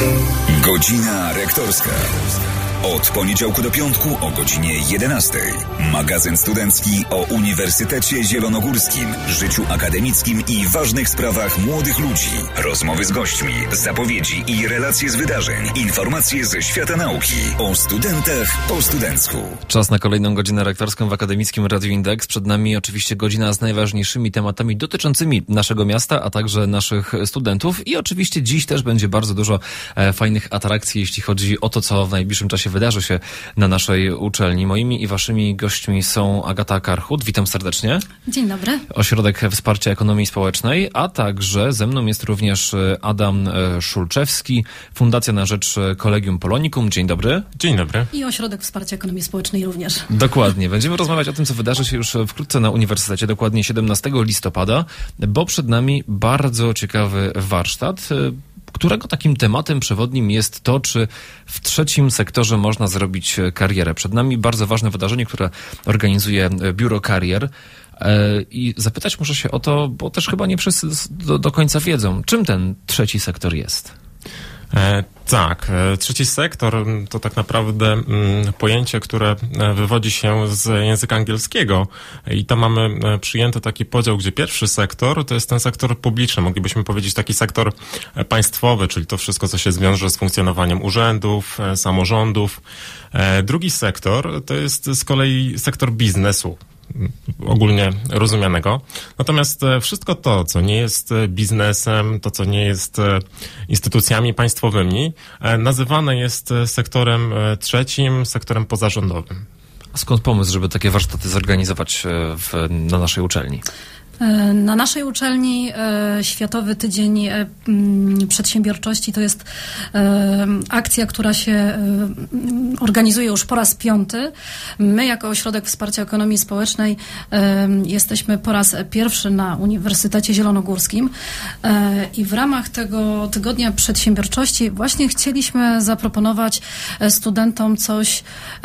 Godzina rektorska. Od poniedziałku do piątku o godzinie 11. Magazyn studencki o Uniwersytecie Zielonogórskim, życiu akademickim i ważnych sprawach młodych ludzi. Rozmowy z gośćmi, zapowiedzi i relacje z wydarzeń. Informacje ze świata nauki o studentach po studencku. Czas na kolejną godzinę rektorską w Akademickim Radiu Indeks. Przed nami oczywiście godzina z najważniejszymi tematami dotyczącymi naszego miasta, a także naszych studentów. I oczywiście dziś też będzie bardzo dużo fajnych atrakcji, jeśli chodzi o to, co w najbliższym czasie wydarzy się na naszej uczelni. Moimi i waszymi gośćmi są Agata Karchut. Witam serdecznie. Dzień dobry. Ośrodek Wsparcia Ekonomii Społecznej, a także ze mną jest również Adam Szulczewski, Fundacja na Rzecz Collegium Polonicum. Dzień dobry. Dzień dobry. I Ośrodek Wsparcia Ekonomii Społecznej również. Dokładnie. Będziemy rozmawiać o tym, co wydarzy się już wkrótce na Uniwersytecie, dokładnie 17 listopada, bo przed nami bardzo ciekawy warsztat, którego takim tematem przewodnim jest to, czy w trzecim sektorze można zrobić karierę. Przed nami bardzo ważne wydarzenie, które organizuje Biuro Karier. I zapytać muszę się o to, bo też chyba nie wszyscy do końca wiedzą, czym ten trzeci sektor jest. Tak, trzeci sektor to tak naprawdę pojęcie, które wywodzi się z języka angielskiego i tam mamy przyjęty taki podział, gdzie pierwszy sektor to jest ten sektor publiczny, moglibyśmy powiedzieć taki sektor państwowy, czyli to wszystko, co się wiąże z funkcjonowaniem urzędów, samorządów. Drugi sektor to jest z kolei sektor biznesu, ogólnie rozumianego. Natomiast wszystko to, co nie jest biznesem, to, co nie jest instytucjami państwowymi, nazywane jest sektorem trzecim, sektorem pozarządowym. A skąd pomysł, żeby takie warsztaty zorganizować na naszej uczelni? Na naszej uczelni Światowy Tydzień Przedsiębiorczości to jest akcja, która się organizuje już po raz 5. My jako Ośrodek Wsparcia Ekonomii Społecznej jesteśmy po raz pierwszy na Uniwersytecie Zielonogórskim i w ramach tego Tygodnia Przedsiębiorczości właśnie chcieliśmy zaproponować studentom coś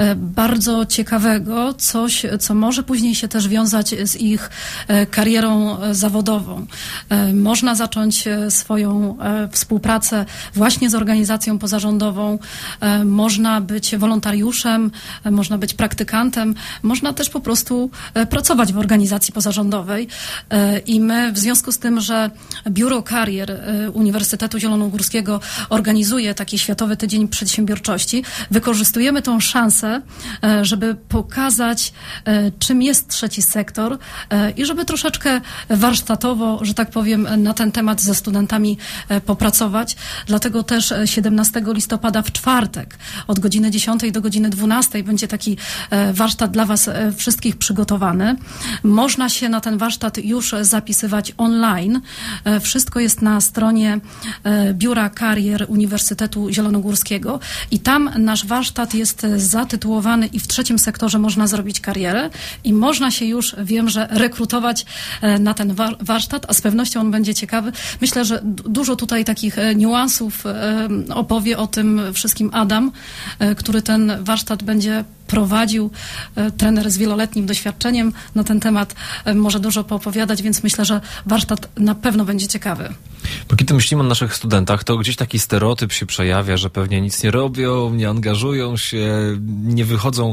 bardzo ciekawego, coś, co może później się też wiązać z ich karierą zawodową. Można zacząć swoją współpracę właśnie z organizacją pozarządową, można być wolontariuszem, można być praktykantem, można też po prostu pracować w organizacji pozarządowej i my w związku z tym, że Biuro Karier Uniwersytetu Zielonogórskiego organizuje taki Światowy Tydzień Przedsiębiorczości, wykorzystujemy tą szansę, żeby pokazać, czym jest trzeci sektor i żeby troszeczkę warsztatowo, że tak powiem, na ten temat ze studentami popracować. Dlatego też 17 listopada w czwartek od godziny 10 do godziny 12 będzie taki warsztat dla was wszystkich przygotowany. Można się na ten warsztat już zapisywać online. Wszystko jest na stronie Biura Karier Uniwersytetu Zielonogórskiego i tam nasz warsztat jest zatytułowany i w trzecim sektorze można zrobić karierę i można się już, wiem, że rekrutować na ten warsztat, a z pewnością on będzie ciekawy. Myślę, że dużo tutaj takich niuansów opowie o tym wszystkim Adam, który ten warsztat będzie prowadził. Trener z wieloletnim doświadczeniem na ten temat może dużo poopowiadać, więc myślę, że warsztat na pewno będzie ciekawy. Bo kiedy myślimy o naszych studentach, to gdzieś taki stereotyp się przejawia, że pewnie nic nie robią, nie angażują się, nie wychodzą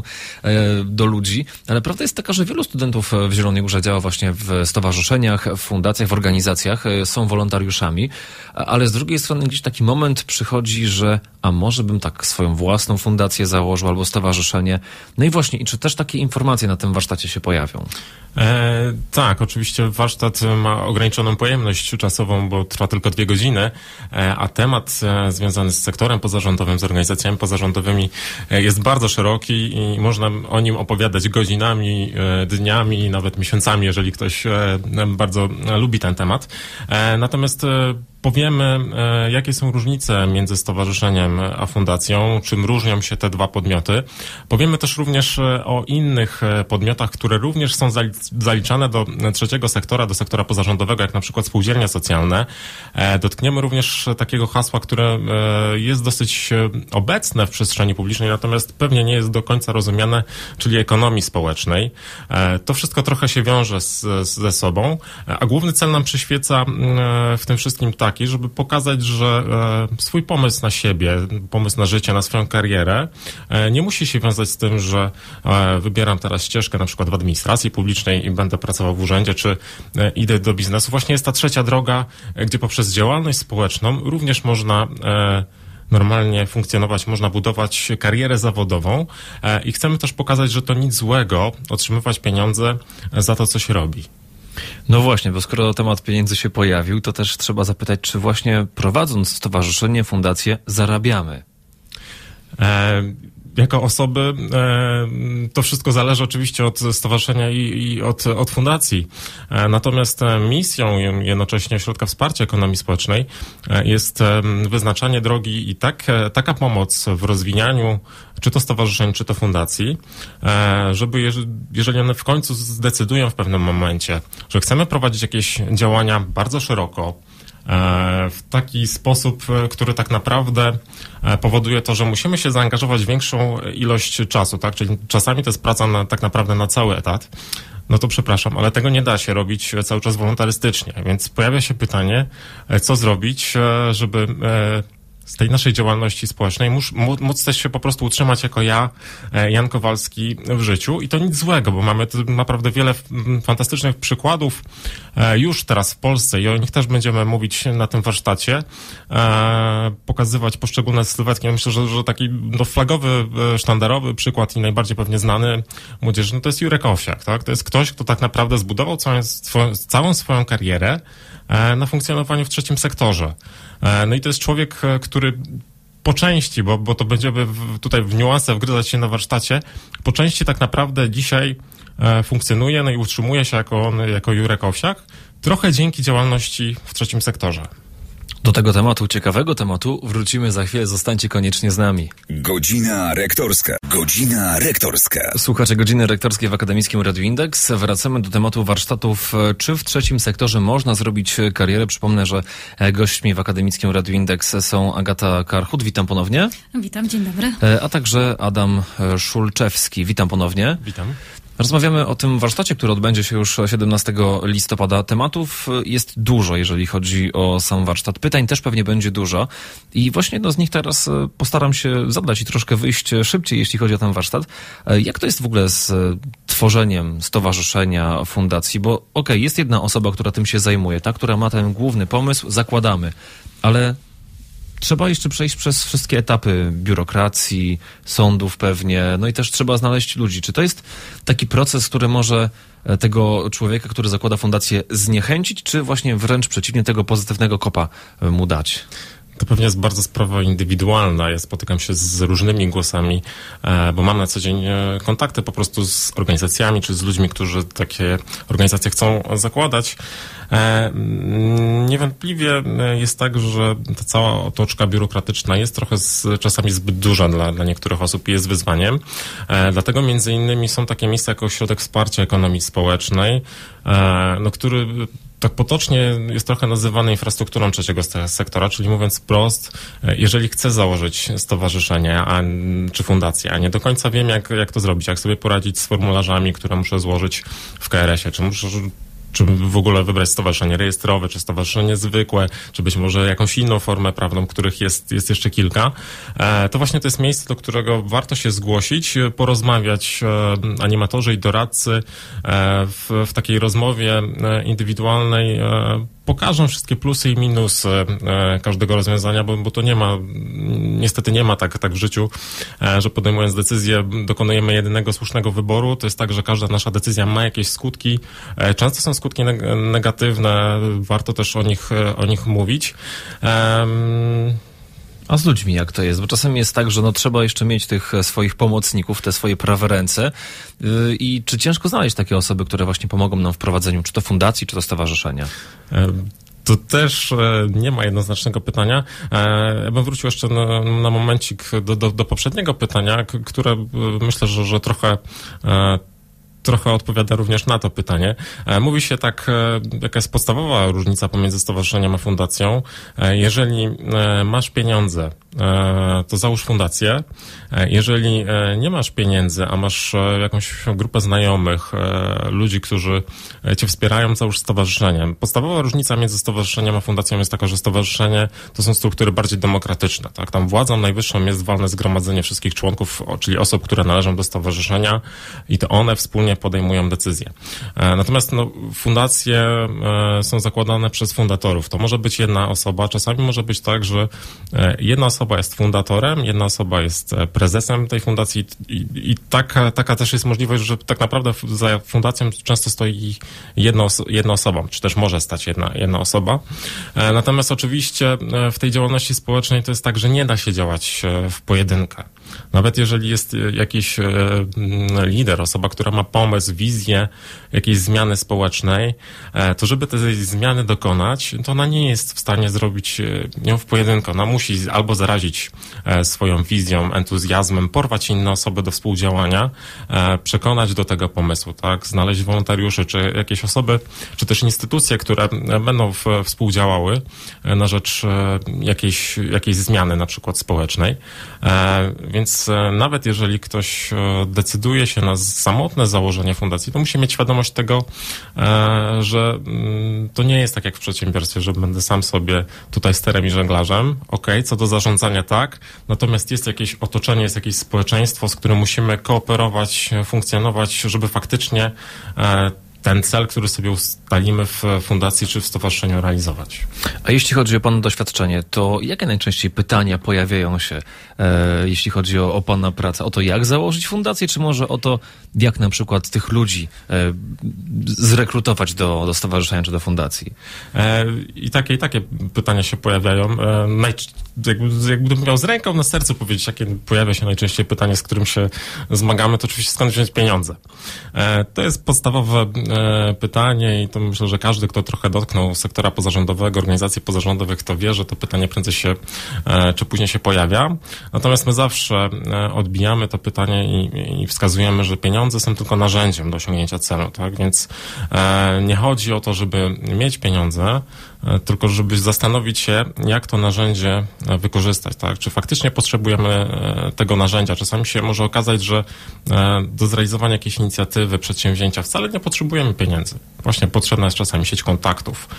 do ludzi. Ale prawda jest taka, że wielu studentów w Zielonej Górze działa właśnie w stowarzyszeniach, w fundacjach, w organizacjach, są wolontariuszami, ale z drugiej strony gdzieś taki moment przychodzi, że a może bym tak swoją własną fundację założył albo stowarzyszenie. No i właśnie, i czy też takie informacje na tym warsztacie się pojawią? Tak, oczywiście warsztat ma ograniczoną pojemność czasową, bo trwa tylko 2 godziny, a temat związany z sektorem pozarządowym, z organizacjami pozarządowymi jest bardzo szeroki i można o nim opowiadać godzinami, dniami, nawet miesiącami, jeżeli ktoś bardzo lubi ten temat. Natomiast powiemy, jakie są różnice między stowarzyszeniem a fundacją, czym różnią się te dwa podmioty. Powiemy też również o innych podmiotach, które również są zaliczane do trzeciego sektora, do sektora pozarządowego, jak na przykład spółdzielnie socjalne. Dotkniemy również takiego hasła, które jest dosyć obecne w przestrzeni publicznej, natomiast pewnie nie jest do końca rozumiane, czyli ekonomii społecznej. To wszystko trochę się wiąże ze sobą, a główny cel nam przyświeca w tym wszystkim taki, taki, żeby pokazać, że swój pomysł na siebie, pomysł na życie, na swoją karierę nie musi się wiązać z tym, że wybieram teraz ścieżkę na przykład w administracji publicznej i będę pracował w urzędzie, czy idę do biznesu. Właśnie jest ta trzecia droga, gdzie poprzez działalność społeczną również można normalnie funkcjonować, można budować karierę zawodową i chcemy też pokazać, że to nic złego otrzymywać pieniądze za to, co się robi. No właśnie, bo skoro temat pieniędzy się pojawił, to też trzeba zapytać, czy właśnie prowadząc stowarzyszenie, fundację, zarabiamy? Jako osoby to wszystko zależy oczywiście od stowarzyszenia i od fundacji. Natomiast misją jednocześnie Ośrodka Wsparcia Ekonomii Społecznej jest wyznaczanie drogi i taka pomoc w rozwijaniu czy to stowarzyszeń, czy to fundacji, żeby jeżeli one w końcu zdecydują w pewnym momencie, że chcemy prowadzić jakieś działania bardzo szeroko, w taki sposób, który tak naprawdę powoduje to, że musimy się zaangażować w większą ilość czasu, tak? Czyli czasami to jest praca tak naprawdę na cały etat. No to przepraszam, ale tego nie da się robić cały czas wolontarystycznie, więc pojawia się pytanie, co zrobić, żeby z tej naszej działalności społecznej móc też się po prostu utrzymać jako Jan Kowalski w życiu i to nic złego, bo mamy naprawdę wiele fantastycznych przykładów już teraz w Polsce i o nich też będziemy mówić na tym warsztacie, pokazywać poszczególne sylwetki. Ja myślę, że taki flagowy, sztandarowy przykład i najbardziej pewnie znany młodzieży, no to jest Jurek Owsiak, tak? To jest ktoś, kto tak naprawdę zbudował całą swoją karierę na funkcjonowaniu w trzecim sektorze. No i to jest człowiek, który po części, bo to będziemy tutaj w niuanse wgryzać się na warsztacie, po części tak naprawdę dzisiaj funkcjonuje, no i utrzymuje się jako Jurek Owsiak, trochę dzięki działalności w trzecim sektorze. Do tego tematu, ciekawego tematu, wrócimy za chwilę. Zostańcie koniecznie z nami. Godzina rektorska. Godzina rektorska. Słuchacze Godziny Rektorskiej w Akademickim Radiu Indeks. Wracamy do tematu warsztatów. Czy w trzecim sektorze można zrobić karierę? Przypomnę, że gośćmi w Akademickim Radiu Indeks są Agata Karchut. Witam ponownie. Witam, dzień dobry. A także Adam Szulczewski. Witam ponownie. Witam. Rozmawiamy o tym warsztacie, który odbędzie się już 17 listopada. Tematów jest dużo, jeżeli chodzi o sam warsztat. Pytań też pewnie będzie dużo. I właśnie jedno z nich teraz postaram się zadać i troszkę wyjść szybciej, jeśli chodzi o ten warsztat. Jak to jest w ogóle z tworzeniem stowarzyszenia, fundacji? Bo jest jedna osoba, która tym się zajmuje, ta, która ma ten główny pomysł, zakładamy, ale trzeba jeszcze przejść przez wszystkie etapy biurokracji, sądów pewnie, no i też trzeba znaleźć ludzi. Czy to jest taki proces, który może tego człowieka, który zakłada fundację, zniechęcić, czy właśnie wręcz przeciwnie, tego pozytywnego kopa mu dać? To pewnie jest bardzo sprawa indywidualna. Ja spotykam się z różnymi głosami, bo mam na co dzień kontakty po prostu z organizacjami, czy z ludźmi, którzy takie organizacje chcą zakładać. Niewątpliwie jest tak, że ta cała otoczka biurokratyczna jest trochę czasami zbyt duża dla niektórych osób i jest wyzwaniem. Dlatego między innymi są takie miejsca jak Ośrodek Wsparcia Ekonomii Społecznej, który tak potocznie jest trochę nazywany infrastrukturą trzeciego sektora, czyli mówiąc wprost, jeżeli chcę założyć stowarzyszenie czy fundację, a nie do końca wiem, jak to zrobić, jak sobie poradzić z formularzami, które muszę złożyć w KRS-ie, czy w ogóle wybrać stowarzyszenie rejestrowe, czy stowarzyszenie zwykłe, czy być może jakąś inną formę prawną, których jest jeszcze kilka, to właśnie to jest miejsce, do którego warto się zgłosić, porozmawiać animatorzy i doradcy w takiej rozmowie indywidualnej pokażą wszystkie plusy i minusy każdego rozwiązania, bo to niestety nie ma tak w życiu, że podejmując decyzję dokonujemy jedynego słusznego wyboru. To jest tak, że każda nasza decyzja ma jakieś skutki. Często są skutki negatywne, warto też o nich mówić. A z ludźmi jak to jest? Bo czasem jest tak, że trzeba jeszcze mieć tych swoich pomocników, te swoje prawe ręce. I czy ciężko znaleźć takie osoby, które właśnie pomogą nam w prowadzeniu czy to fundacji, czy to stowarzyszenia? To też nie ma jednoznacznego pytania. Ja bym wrócił jeszcze na momencik do poprzedniego pytania, które myślę, że trochę trochę odpowiada również na to pytanie. Mówi się tak, jaka jest podstawowa różnica pomiędzy stowarzyszeniem a fundacją. Jeżeli masz pieniądze, to załóż fundację. Jeżeli nie masz pieniędzy, a masz jakąś grupę znajomych, ludzi, którzy cię wspierają, załóż stowarzyszenie. Podstawowa różnica między stowarzyszeniem a fundacją jest taka, że stowarzyszenie to są struktury bardziej demokratyczne. Tak? Tam władzą najwyższą jest walne zgromadzenie wszystkich członków, czyli osób, które należą do stowarzyszenia i to one wspólnie podejmują decyzje. Natomiast fundacje są zakładane przez fundatorów. To może być jedna osoba. Czasami może być tak, że jedna osoba jest fundatorem, jedna osoba jest prezesem tej fundacji i taka też jest możliwość, że tak naprawdę za fundacją często stoi jedna osoba, czy też może stać jedna osoba. Natomiast oczywiście w tej działalności społecznej to jest tak, że nie da się działać w pojedynkę. Nawet jeżeli jest jakiś lider, osoba, która ma pomysł, wizję jakiejś zmiany społecznej, to żeby tej zmiany dokonać, to ona nie jest w stanie zrobić ją w pojedynkę. Ona musi albo zarazić swoją wizją, entuzjazmem, porwać inne osoby do współdziałania, przekonać do tego pomysłu, tak? Znaleźć wolontariuszy, czy jakieś osoby, czy też instytucje, które będą współdziałały na rzecz jakiejś zmiany, na przykład społecznej. Więc nawet jeżeli ktoś decyduje się na samotne założenie fundacji, to musi mieć świadomość tego, że to nie jest tak jak w przedsiębiorstwie, że będę sam sobie tutaj sterem i żeglarzem. Okej, co do zarządzania tak, natomiast jest jakieś otoczenie, jest jakieś społeczeństwo, z którym musimy kooperować, funkcjonować, żeby faktycznie ten cel, który sobie ustalimy w fundacji czy w stowarzyszeniu realizować. A jeśli chodzi o Pana doświadczenie, to jakie najczęściej pytania pojawiają się, jeśli chodzi o Pana pracę? O to, jak założyć fundację, czy może o to, jak na przykład tych ludzi zrekrutować do stowarzyszenia czy do fundacji? I takie pytania się pojawiają. Jakbym miał z ręką na sercu powiedzieć, jakie pojawia się najczęściej pytanie, z którym się zmagamy, to oczywiście skąd wziąć pieniądze. To jest podstawowe pytanie i to myślę, że każdy, kto trochę dotknął sektora pozarządowego, organizacji pozarządowych, to wie, że to pytanie prędzej czy później się pojawia. Natomiast my zawsze odbijamy to pytanie i wskazujemy, że pieniądze są tylko narzędziem do osiągnięcia celu, tak? Więc nie chodzi o to, żeby mieć pieniądze, tylko żeby zastanowić się, jak to narzędzie wykorzystać, tak? Czy faktycznie potrzebujemy tego narzędzia. Czasami się może okazać, że do zrealizowania jakiejś inicjatywy, przedsięwzięcia wcale nie potrzebujemy pieniędzy. Właśnie potrzebna jest czasami sieć kontaktów,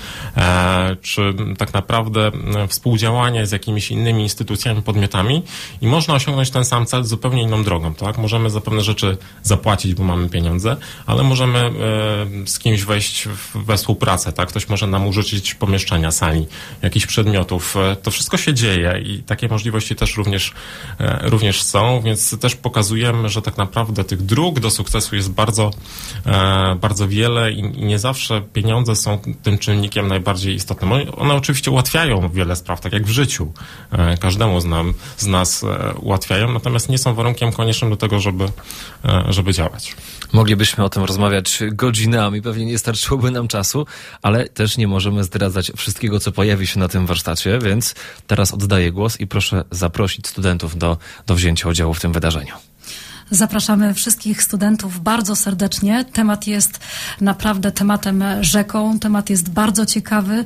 czy tak naprawdę współdziałanie z jakimiś innymi instytucjami, podmiotami i można osiągnąć ten sam cel zupełnie inną drogą, tak? Możemy za pewne rzeczy zapłacić, bo mamy pieniądze, ale możemy z kimś wejść we współpracę, tak? Ktoś może nam użyczyć pomieszczenia, sali, jakichś przedmiotów. To wszystko się dzieje i takie możliwości też również są, więc też pokazujemy, że tak naprawdę tych dróg do sukcesu jest bardzo, bardzo wiele i nie zawsze pieniądze są tym czynnikiem najbardziej istotnym. One oczywiście ułatwiają wiele spraw, tak jak w życiu. Każdemu z nas ułatwiają, natomiast nie są warunkiem koniecznym do tego, żeby działać. Moglibyśmy o tym rozmawiać godzinami, pewnie nie starczyłoby nam czasu, ale też nie możemy zdradzać wszystkiego, co pojawi się na tym warsztacie, więc teraz oddaję głos i proszę zaprosić studentów do wzięcia udziału w tym wydarzeniu. Zapraszamy wszystkich studentów bardzo serdecznie. Temat jest naprawdę tematem rzeką. Temat jest bardzo ciekawy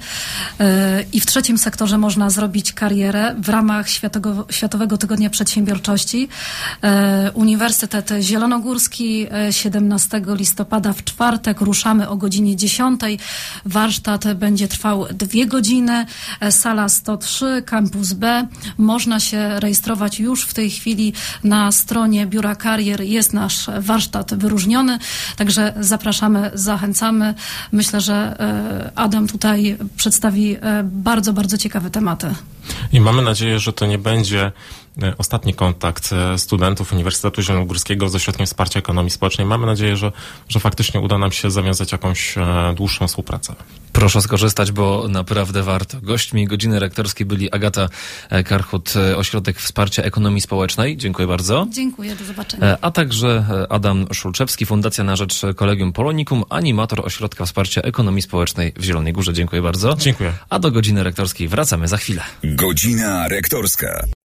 i w trzecim sektorze można zrobić karierę w ramach Światowego Tygodnia Przedsiębiorczości. Uniwersytet Zielonogórski 17 listopada w czwartek ruszamy o godzinie 10. Warsztat będzie trwał 2 godziny. Sala 103, kampus B. Można się rejestrować już w tej chwili na stronie Biura Karier. Jest nasz warsztat wyróżniony, także zapraszamy, zachęcamy. Myślę, że Adam tutaj przedstawi bardzo, bardzo ciekawe tematy. I mamy nadzieję, że to nie będzie ostatni kontakt studentów Uniwersytetu Zielonogórskiego z Ośrodkiem Wsparcia Ekonomii Społecznej. Mamy nadzieję, że faktycznie uda nam się zawiązać jakąś dłuższą współpracę. Proszę skorzystać, bo naprawdę warto. Gośćmi godziny rektorskiej byli Agata Karchut, Ośrodek Wsparcia Ekonomii Społecznej. Dziękuję bardzo. Dziękuję, do zobaczenia. A także Adam Szulczewski, Fundacja na rzecz Collegium Polonicum, animator Ośrodka Wsparcia Ekonomii Społecznej w Zielonej Górze. Dziękuję bardzo. Dziękuję. A do godziny rektorskiej wracamy za chwilę. Godzina rektorska.